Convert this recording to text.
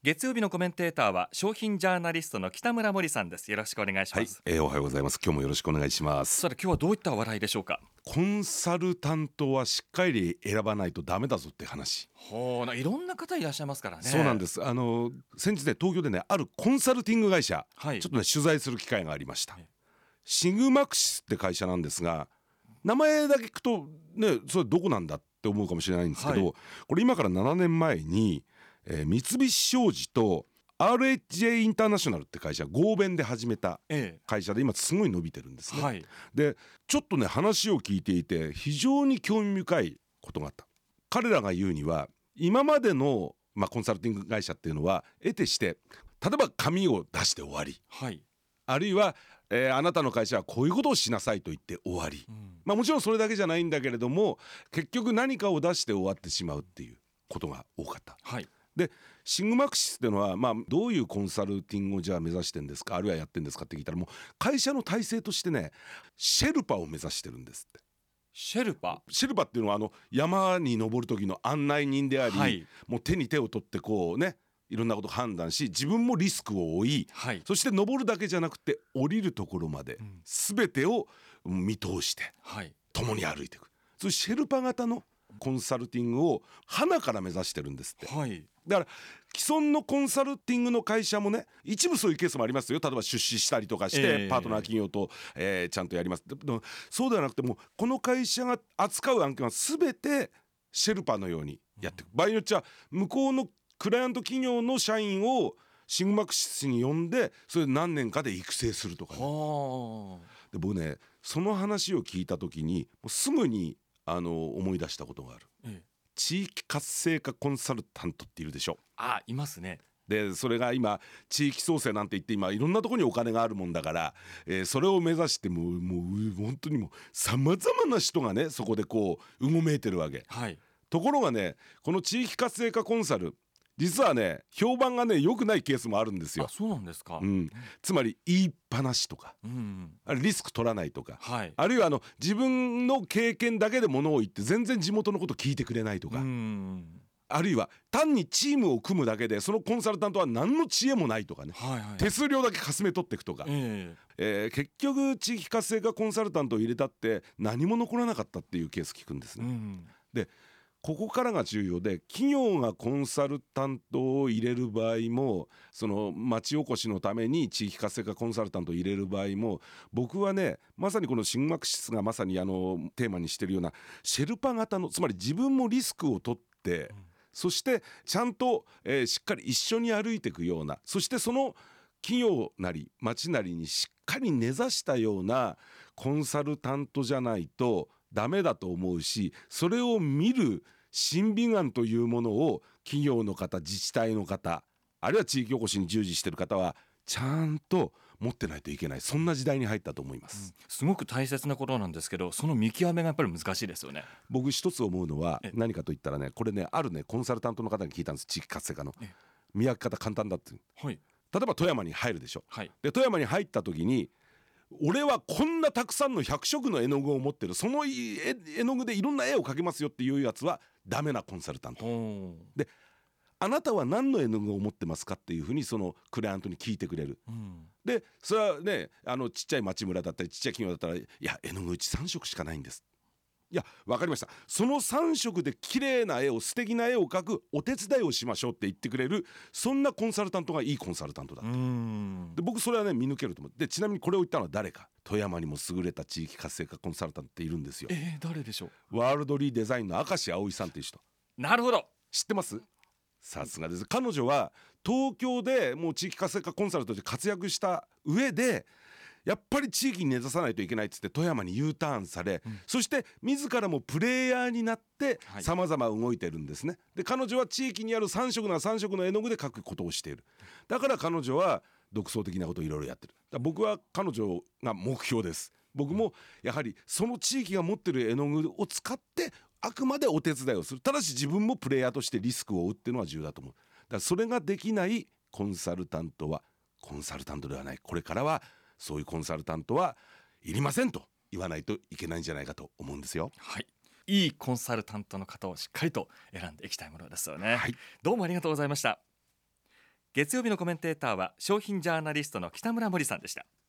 月曜日のコメンテーターは商品ジャーナリストの北村森さんです。よろしくお願いします。 おはようございます。今日もよろしくお願いします。 さて今日はどういった話題でしょうか。 コンサルタントはしっかり選ばないとダメだぞって話。 いろんな方いらっしゃいますからね。 そうなんです。先日ね、東京でね、あるコンサルティング会社、ちょっとね取材する機会がありました。シグマクシスって会社なんですが、名前だけ聞くとね、それどこなんだって思うかもしれないんですけど、これ今から7年前に、三菱商事と RHJ インターナショナルって会社合弁で始めた会社で、今すごい伸びてるんですね。でちょっとね話を聞いていて非常に興味深いことがあった。彼らが言うには、今までの、コンサルティング会社っていうのは得てして例えば紙を出して終わり、あるいは、あなたの会社はこういうことをしなさいと言って終わり、もちろんそれだけじゃないんだけれども、結局何かを出して終わってしまうっていうことが多かった。でシグマクシスっていうのは、どういうコンサルティングをじゃあ目指してんですか、あるいはやってんですかって聞いたら、もう会社の体制としてね、シェルパを目指してるんですって。シェルパっていうのは山に登る時の案内人であり、もう手に手を取ってこうね、いろんなことを判断し、自分もリスクを負い、そして登るだけじゃなくて降りるところまで全てを見通して、共に歩いていく、そういうシェルパ型のコンサルティングを花から目指してるんですって。だから既存のコンサルティングの会社もね、一部そういうケースもありますよ。例えば出資したりとかしてパートナー企業と、ちゃんとやります。でもそうではなくて、もうこの会社が扱う案件は全てシェルパのようにやっていく、場合によっちゃ向こうのクライアント企業の社員をシグマクシスに呼んで、それで何年かで育成するとかね。で僕ね、その話を聞いた時にもうすぐに思い出したことがある。地域活性化コンサルタントっているでしょ。 いますね。 でそれが今地域創生なんて言って、今いろんなところにお金があるもんだから、それを目指してもう本当にもうさまざまな人がね、そこでこううごめいてるわけ。ところがね、この地域活性化コンサル、実はね評判がね良くないケースもあるんですよ。 そうなんですか。 つまり言いっぱなしとか、リスク取らないとか、あるいは自分の経験だけで物を言って全然地元のこと聞いてくれないとか、あるいは単にチームを組むだけでそのコンサルタントは何の知恵もないとかね、手数料だけかすめ取っていくとか、結局地域活性化コンサルタントを入れたって何も残らなかったっていうケース聞くんですね。でここからが重要で、企業がコンサルタントを入れる場合も、その町おこしのために地域活性化コンサルタントを入れる場合も、僕はね、まさにこのシグマクシスがまさにテーマにしてるようなシェルパ型の、つまり自分もリスクを取って、そしてちゃんと、しっかり一緒に歩いていくような、そしてその企業なり町なりにしっかり根ざしたようなコンサルタントじゃないとダメだと思うし、それを見る審美眼というものを企業の方、自治体の方、あるいは地域おこしに従事している方はちゃんと持ってないといけない、そんな時代に入ったと思います。 すごく大切なことなんですけど、その見極めがやっぱり難しいですよね。 僕一つ思うのは何かといったらね、これね、あるねコンサルタントの方に聞いたんです。地域活性化の見分け方簡単だって。例えば富山に入るでしょ。で富山に入った時に、俺はこんなたくさんの100色の絵の具を持ってる、その絵の具でいろんな絵を描けますよっていうやつはダメなコンサルタントで、あなたは何の絵の具を持ってますかっていうふうにそのクライアントに聞いてくれる。でそれはね、ちっちゃい町村だったりちっちゃい企業だったら、いや絵の具うち3色しかないんです。いや分かりました、その3色で綺麗な絵を、素敵な絵を描くお手伝いをしましょうって言ってくれる、そんなコンサルタントがいいコンサルタントだと。で僕それはね見抜けると思う。でちなみにこれを言ったのは誰か、富山にも優れた地域活性化コンサルタントっているんですよ。 誰でしょう。ワールドリーデザインの明石葵さんっていう人。 なるほど、 知ってます？さすがです。彼女は東京でもう地域活性化コンサルとして活躍した上で、やっぱり地域に根ざさないといけないっつって富山に U ターンされ、そして自らもプレイヤーになって様々動いてるんですね。で彼女は地域にある3色な3色の絵の具で描くことをしている。だから彼女は独創的なことをいろいろやってる。だから僕は彼女が目標です。僕もやはりその地域が持ってる絵の具を使ってあくまでお手伝いをする。ただし自分もプレイヤーとしてリスクを負うっていうのは重要だと思う。だからそれができないコンサルタントはコンサルタントではない。これからはそういうコンサルタントはいりませんと言わないといけないんじゃないかと思うんですよ。 いいコンサルタントの方をしっかりと選んでいきたいものですよね。どうもありがとうございました。 月曜日のコメンテーターは商品ジャーナリストの北村森さんでした。